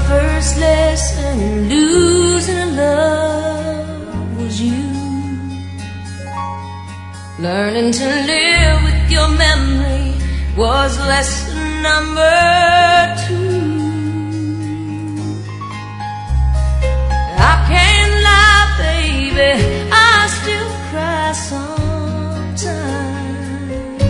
first lesson in losing love was you. Learning to live with your memory was lesson number 2. I can't lie, baby, I still cry sometimes,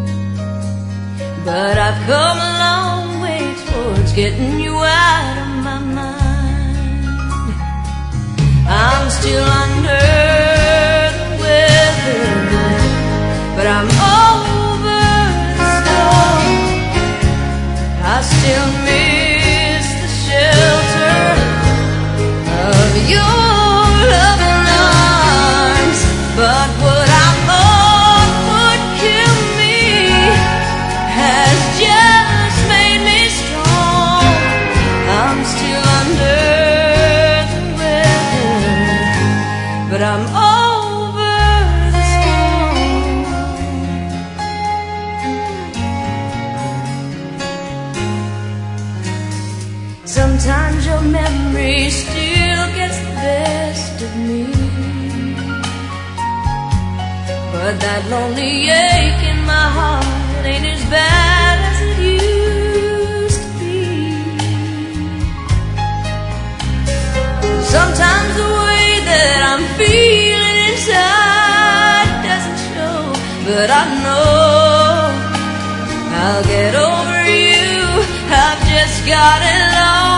but I've come a long way towards getting you out of my mind. I'm still under the weather, but I'm over the storm. I still miss the shelter of your loving arms, but what I thought would kill me has just made me strong. I'm still under the weather, but I'm over the storm. Sometimes your memory still gets the best of me, but that lonely ache in my heart ain't as bad as it used to be. Sometimes the way that I'm feeling inside doesn't show, but I know I'll get over you. I've just got it lost.